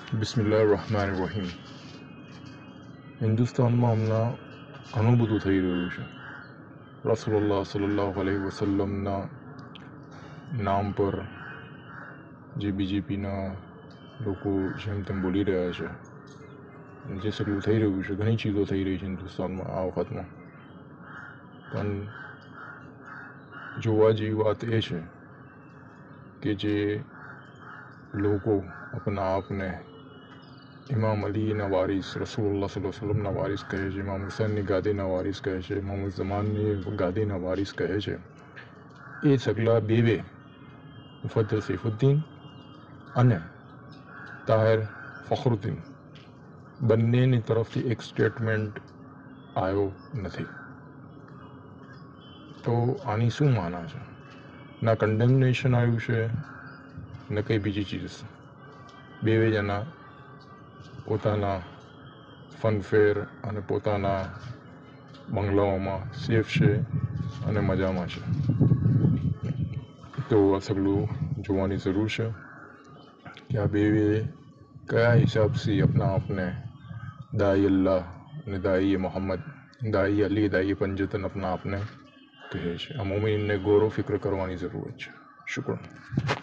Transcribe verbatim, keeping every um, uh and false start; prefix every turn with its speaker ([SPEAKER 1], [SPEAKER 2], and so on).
[SPEAKER 1] બિસ્મિલ્લાહિર્રહમાનિર્રહીમ. હિન્દુસ્તાનમાં હમણાં ઘણું બધું થઈ રહ્યું છે. રસૂલુલ્લાહ સલ્લલ્લાહુ અલૈહિ વસલ્લમના નામ પર જે બીજેપીના લોકો જેમ તેમ બોલી રહ્યા છે, જે સગળું થઈ રહ્યું છે, ઘણી ચીજો થઈ રહી છે હિન્દુસ્તાનમાં આ વખતમાં. પણ જોવા જેવી વાત એ છે કે જે લોકો આપણા આપને ઇમામ અલીના વારિસ, રસૂલુલ્લાહ સલ્લલ્લાહુ અલૈહિ વસલ્લમના વારિસ કહે છે, ઇમામ હુસૈનની ગાદીના વારિસ કહે છે, ઇમામ ઝમાનની ગાદીના વારિસ કહે છે, એ સગલા બેવે મુફદ્દલ સૈફુદ્દીન અને તાહિર ફખરુદ્દીન બંનેની તરફથી એક સ્ટેટમેન્ટ આવ્યો નથી. તો આની શું માના છે? ના કન્ડેમનેશન આવ્યું છે ને કંઈ બીજી ચીજ. બેવે જણા પોતાના ફનફેર અને પોતાના બંગલાઓમાં સેફ છે અને મજામાં છે. તો આ સગળું જોવાની જરૂર છે કે આ બેવે કયા હિસાબથી આપણા આપને દાઈ અલ્લાહ અને દાઈ મોહમ્મદ, દાઈ અલી, દાઈ પંજતન આપણા આપને કહે છે. આ મોમિનને ગૌરવ ફિક્ર કરવાની જરૂરત છે. શુક્ર.